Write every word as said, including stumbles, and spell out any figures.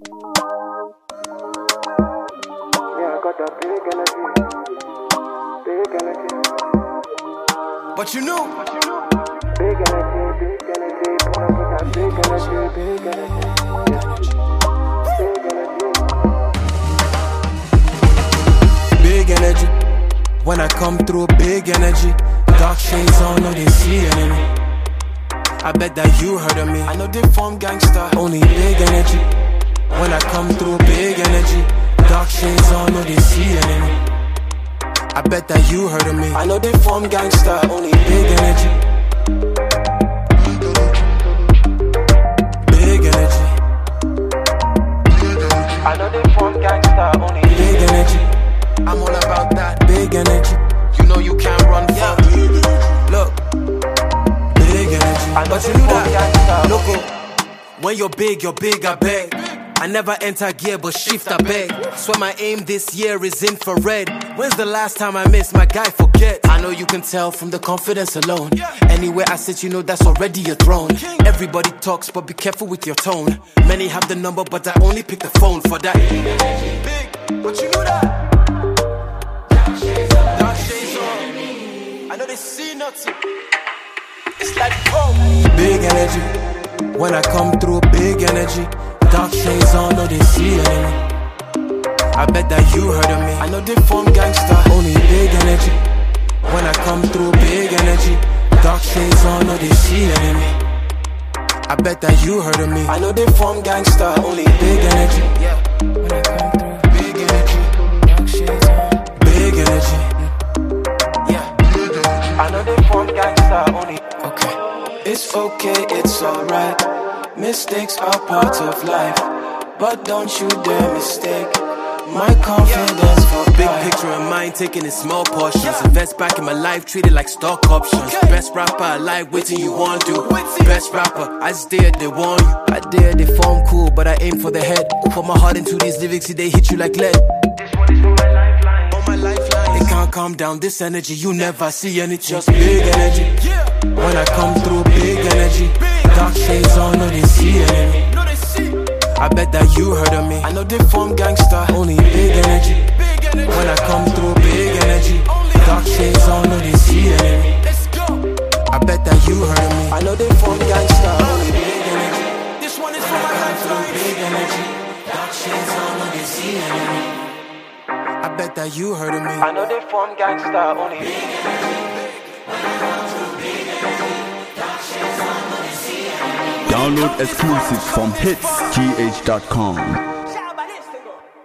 Yeah, I got that big energy, big energy. But you know, big energy, big energy. Put up with that big energy, big energy, big big energy. energy. When I come through, big energy. Dark shades on, no they see enemy. I bet that you heard of me. I know they form gangster, only big energy. When I come through, big energy. Dark shades on, no they see enemy. I bet that you heard of me. I know they form gangster, only big energy. Big energy. I know they form gangster, only big energy. I'm all about that big energy. You know you can't run from me. Look, big energy. But you knew that. Look, when you're big, you're big, I beg. I never enter gear, but shift, I beg. Swear my aim this year is infrared. When's the last time I missed? My guy forget. I know you can tell from the confidence alone. Anywhere I sit, you know that's already a throne. Everybody talks, but be careful with your tone. Many have the number, but I only pick the phone for that. Big, but you know that. Dark shades on. I know they see nothing. It's like home. Big energy. When I come through, big energy. Dark shades on, no they see enemy. I bet that you heard of me. I know they form gangster, only big energy. When I come through, big energy. Dark shades on, no they see enemy. I bet that you heard of me. I know they form gangster, only big energy. Yeah. When I come through, big energy. Dark shades on, big energy. Yeah. I know they form gangster, only. Okay. It's okay, it's alright. Mistakes are part of life, but don't you dare mistake my confidence for big picture in mind, taking in small portions. Invest back in my life, treat it like stock options. Best rapper alive, waiting you want to. Best rapper, I dare they want you. I dare they form cool, but I aim for the head. Put my heart into these lyrics, see they hit you like lead. This one is for my lifeline, on my lifeline. It can't calm down this energy, you never see any, just big energy. When I come through, big energy. Dark shades on, no they see enemy. I bet that you heard of me. I know they form gangster, only big energy. When I come through, big energy. Dark shades on, no they see enemy. I bet that you heard of me. I know they form gangster, only big energy. This one is for my lifeline. Big energy. Dark shades on, no they see enemy. I bet that you heard of me. I know they form gangster, only big energy. Download exclusives from hits G H dot com.